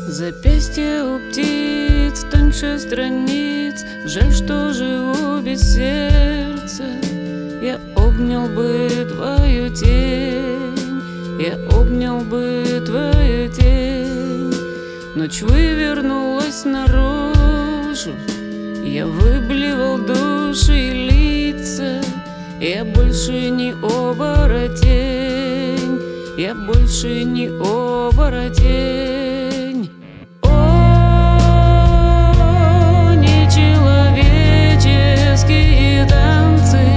Запястье у птиц тоньше страниц, жаль, что живу без сердца. Я обнял бы твою тень, я обнял бы твою тень. Ночь вывернулась наружу, я выблевал души и лица. Я больше не оборотень, я больше не оборотень. О, нечеловеческие танцы,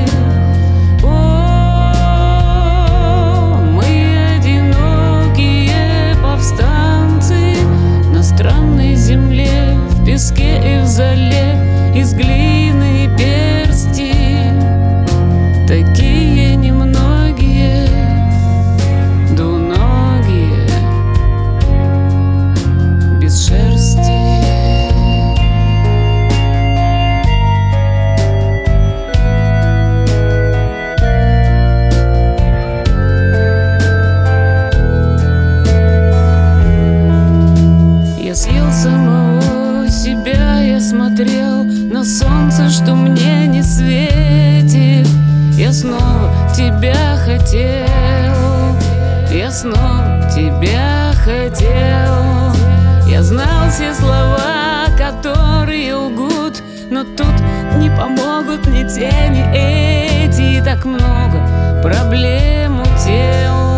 о, мы одинокие повстанцы на странной земле, в песке и в золе, из глины и персти. Такие немногие, двуногие, без шерсти. Я съел самого себя, я смотрел на солнце, что мне не светит. Я снова тебя хотел, я снова тебя хотел. Я знал все слова, которые лгут, но тут не помогут ни те, ни эти. Так много проблем у тел.